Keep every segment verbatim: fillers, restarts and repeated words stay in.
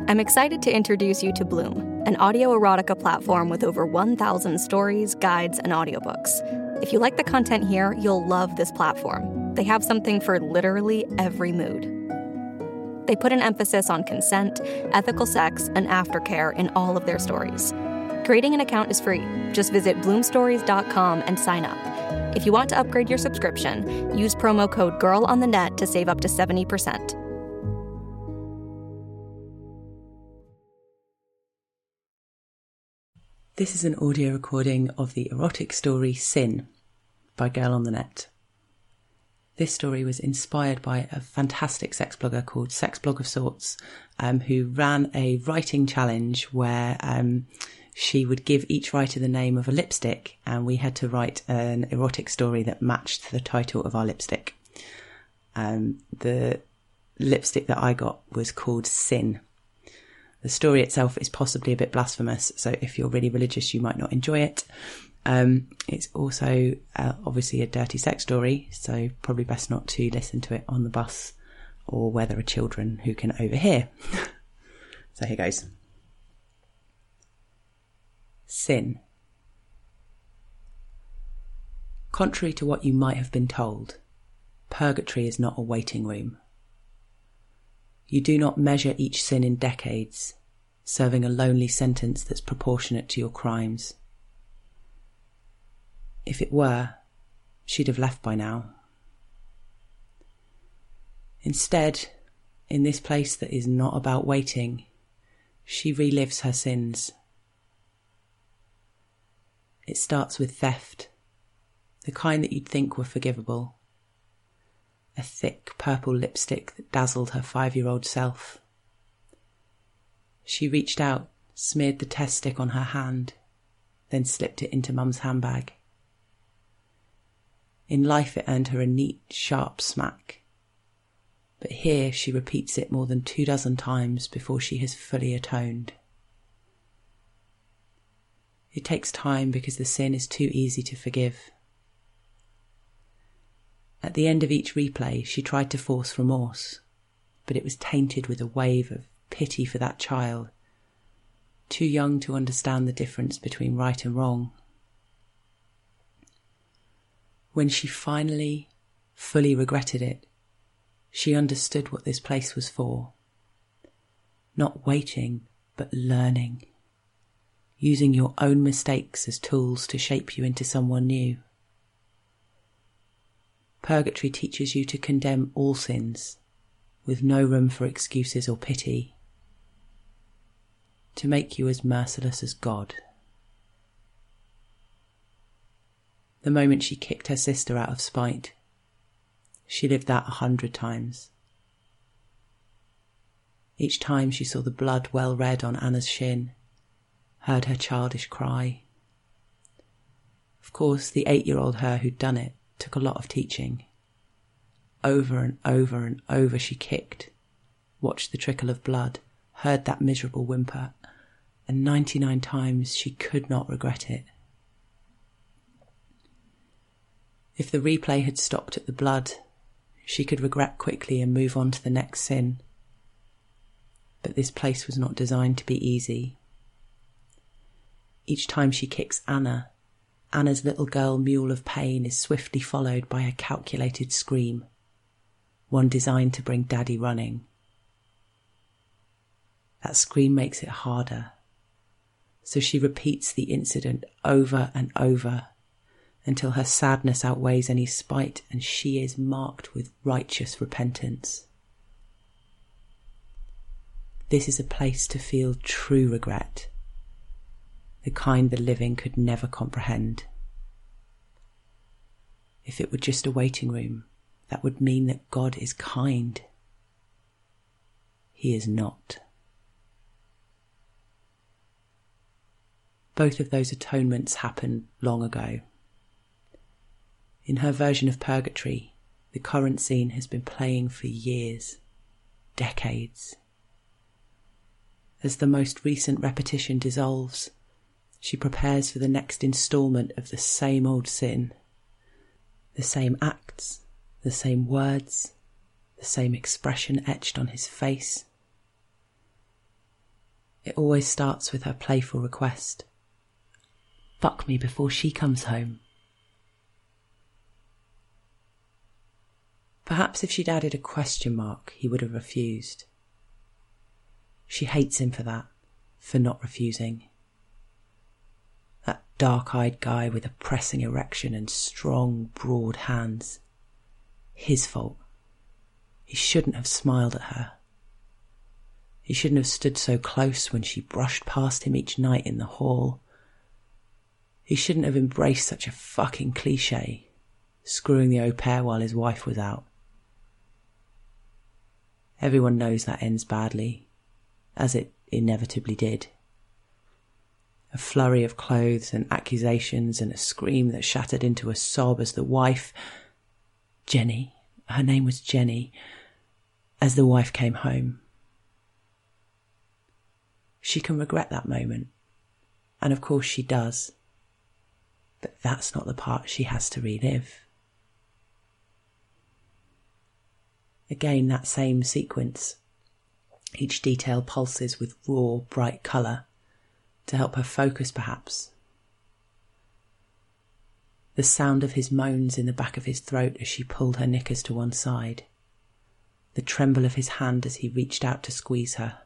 I'm excited to introduce you to Bloom, an audio erotica platform with over one thousand stories, guides, and audiobooks. If you like the content here, you'll love this platform. They have something for literally every mood. They put an emphasis on consent, ethical sex, and aftercare in all of their stories. Creating an account is free. Just visit bloom stories dot com and sign up. If you want to upgrade your subscription, use promo code GIRLONTHENET to save up to seventy percent. This is an audio recording of the erotic story Sin by Girl on the Net. This story was inspired by a fantastic sex blogger called Sex Blog of Sorts, um, who ran a writing challenge where um, she would give each writer the name of a lipstick, and we had to write an erotic story that matched the title of our lipstick. Um, the lipstick that I got was called Sin. The story itself is possibly a bit blasphemous, so if you're really religious, you might not enjoy it. Um, it's also uh, obviously a dirty sex story, so probably best not to listen to it on the bus or where there are children who can overhear. So here goes. Sin. Contrary to what you might have been told, purgatory is not a waiting room. You do not measure each sin in decades, serving a lonely sentence that's proportionate to your crimes. If it were, she'd have left by now. Instead, in this place that is not about waiting, she relives her sins. It starts with theft, the kind that you'd think were forgivable. A thick purple lipstick that dazzled her five-year-old self. She reached out, smeared the test stick on her hand, then slipped it into Mum's handbag. In life it earned her a neat, sharp smack. But here she repeats it more than two dozen times before she has fully atoned. It takes time because the sin is too easy to forgive. At the end of each replay, she tried to force remorse, but it was tainted with a wave of pity for that child, too young to understand the difference between right and wrong. When she finally, fully regretted it, she understood what this place was for. Not waiting, but learning. Using your own mistakes as tools to shape you into someone new. Purgatory teaches you to condemn all sins, with no room for excuses or pity. To make you as merciless as God. The moment she kicked her sister out of spite, she lived that a hundred times. Each time she saw the blood well red on Anna's shin, heard her childish cry. Of course, the eight-year-old her who'd done it took a lot of teaching. Over and over and over she kicked, watched the trickle of blood, heard that miserable whimper, and ninety-nine times she could not regret it. If the replay had stopped at the blood, she could regret quickly and move on to the next sin. But this place was not designed to be easy. Each time she kicks Anna, Anna's little girl mule of pain is swiftly followed by a calculated scream, one designed to bring Daddy running. That scream makes it harder, so she repeats the incident over and over until her sadness outweighs any spite and she is marked with righteous repentance. This is a place to feel true regret, the kind the living could never comprehend. If it were just a waiting room, that would mean that God is kind. He is not. Both of those atonements happened long ago. In her version of Purgatory, the current scene has been playing for years, decades. As the most recent repetition dissolves, she prepares for the next instalment of the same old sin. The same acts, the same words, the same expression etched on his face. It always starts with her playful request. Fuck me before she comes home. Perhaps if she'd added a question mark, he would have refused. She hates him for that, for not refusing. That dark-eyed guy with a pressing erection and strong, broad hands. His fault. He shouldn't have smiled at her. He shouldn't have stood so close when she brushed past him each night in the hall. He shouldn't have embraced such a fucking cliché, screwing the au pair while his wife was out. Everyone knows that ends badly, as it inevitably did. A flurry of clothes and accusations and a scream that shattered into a sob as the wife, Jenny, her name was Jenny, as the wife came home. She can regret that moment, and of course she does, but that's not the part she has to relive. Again, that same sequence. Each detail pulses with raw, bright colour, to help her focus perhaps. The sound of his moans in the back of his throat as she pulled her knickers to one side. The tremble of his hand as he reached out to squeeze her.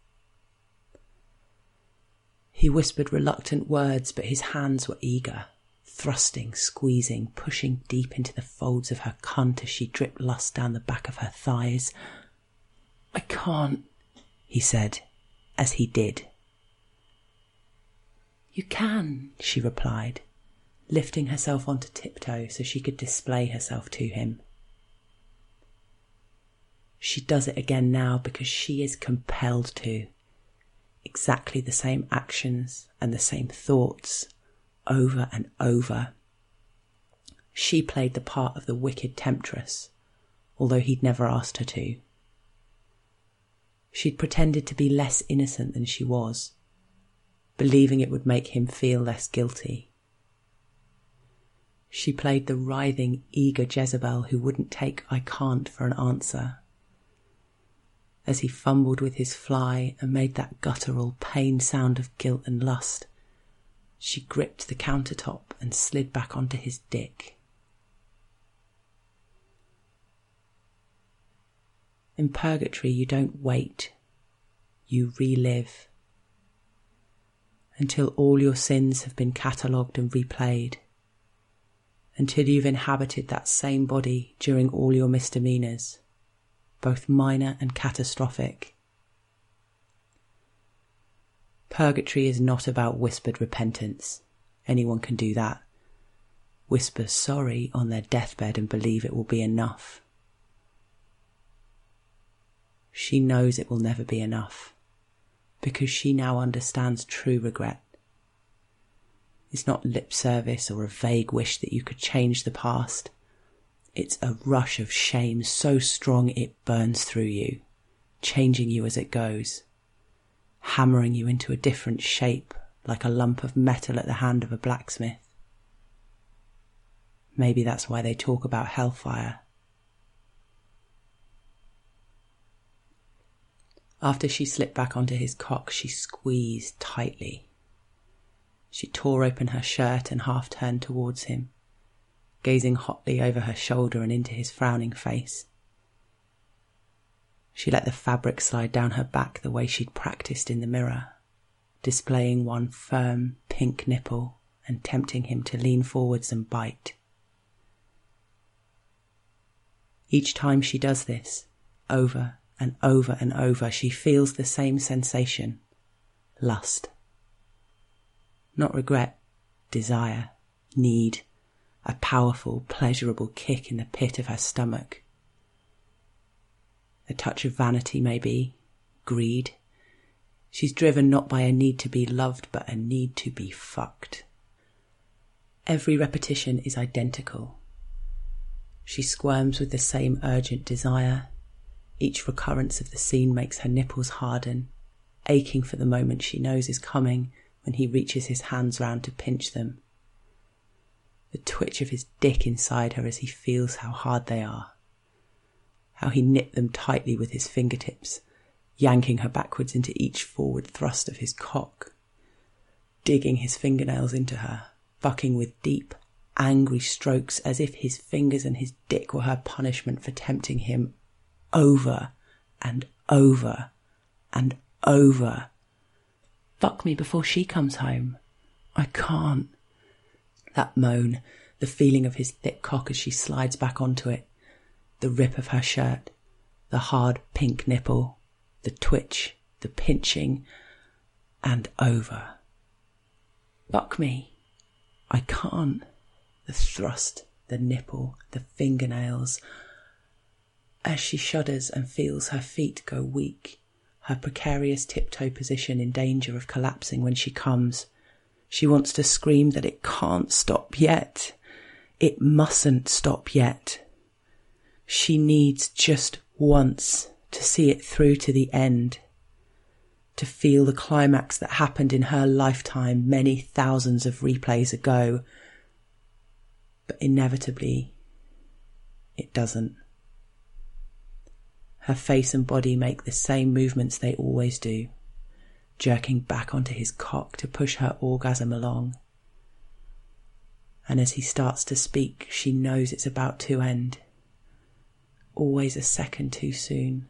He whispered reluctant words, but his hands were eager, thrusting, squeezing, pushing deep into the folds of her cunt as she dripped lust down the back of her thighs. "I can't," he said, as he did. "You can," she replied, lifting herself onto tiptoe so she could display herself to him. She does it again now because she is compelled to. Exactly the same actions and the same thoughts, over and over. She played the part of the wicked temptress, although he'd never asked her to. She'd pretended to be less innocent than she was, believing it would make him feel less guilty. She played the writhing, eager Jezebel who wouldn't take "I can't" for an answer. As he fumbled with his fly and made that guttural, pained sound of guilt and lust, she gripped the countertop and slid back onto his dick. In purgatory, you don't wait. You relive. Until all your sins have been catalogued and replayed. Until you've inhabited that same body during all your misdemeanours, both minor and catastrophic. Purgatory is not about whispered repentance. Anyone can do that. Whisper sorry on their deathbed and believe it will be enough. She knows it will never be enough, because she now understands true regret. It's not lip service or a vague wish that you could change the past. It's a rush of shame so strong it burns through you, changing you as it goes, hammering you into a different shape like a lump of metal at the hand of a blacksmith. Maybe that's why they talk about hellfire. After she slipped back onto his cock, she squeezed tightly. She tore open her shirt and half turned towards him, gazing hotly over her shoulder and into his frowning face. She let the fabric slide down her back the way she'd practiced in the mirror, displaying one firm, pink nipple and tempting him to lean forwards and bite. Each time she does this, over and over and over, she feels the same sensation, lust. Not regret, desire, need, a powerful, pleasurable kick in the pit of her stomach. A touch of vanity, maybe, greed. She's driven not by a need to be loved, but a need to be fucked. Every repetition is identical. She squirms with the same urgent desire. Each recurrence of the scene makes her nipples harden, aching for the moment she knows is coming when he reaches his hands round to pinch them. The twitch of his dick inside her as he feels how hard they are, how he nipped them tightly with his fingertips, yanking her backwards into each forward thrust of his cock, digging his fingernails into her, bucking with deep, angry strokes as if his fingers and his dick were her punishment for tempting him over and over and over. Fuck me before she comes home. I can't. That moan, the feeling of his thick cock as she slides back onto it, the rip of her shirt, the hard pink nipple, the twitch, the pinching, and over. Fuck me. I can't. The thrust, the nipple, the fingernails. As she shudders and feels her feet go weak, her precarious tiptoe position in danger of collapsing when she comes, she wants to scream that it can't stop yet. It mustn't stop yet. She needs just once to see it through to the end, to feel the climax that happened in her lifetime many thousands of replays ago. But inevitably, it doesn't. Her face and body make the same movements they always do, jerking back onto his cock to push her orgasm along. And as he starts to speak, she knows it's about to end. Always a second too soon.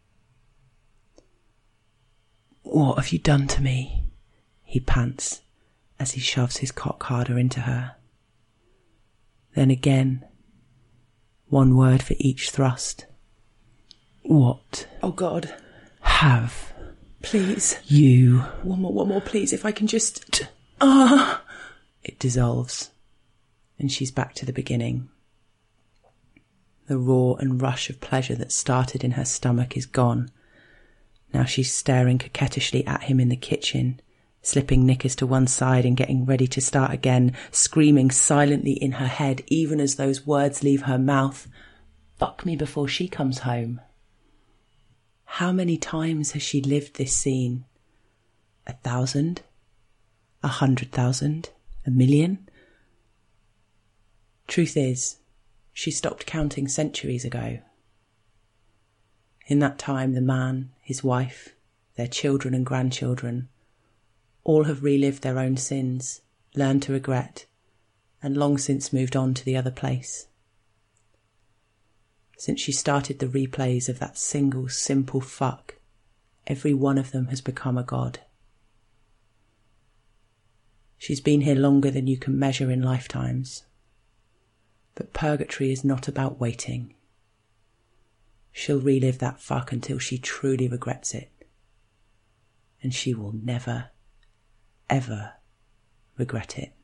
What have you done to me? He pants as he shoves his cock harder into her. Then again, one word for each thrust. What? Oh God. Have. Please. You. One more, one more, please. If I can just... Ah! It dissolves, and she's back to the beginning. The roar and rush of pleasure that started in her stomach is gone. Now she's staring coquettishly at him in the kitchen, slipping knickers to one side and getting ready to start again, screaming silently in her head, even as those words leave her mouth. Fuck me before she comes home. How many times has she lived this scene? A thousand? A hundred thousand? A million? Truth is, she stopped counting centuries ago. In that time, the man, his wife, their children and grandchildren, all have relived their own sins, learned to regret, and long since moved on to the other place. Since she started the replays of that single, simple fuck, every one of them has become a god. She's been here longer than you can measure in lifetimes. But purgatory is not about waiting. She'll relive that fuck until she truly regrets it. And she will never, ever regret it.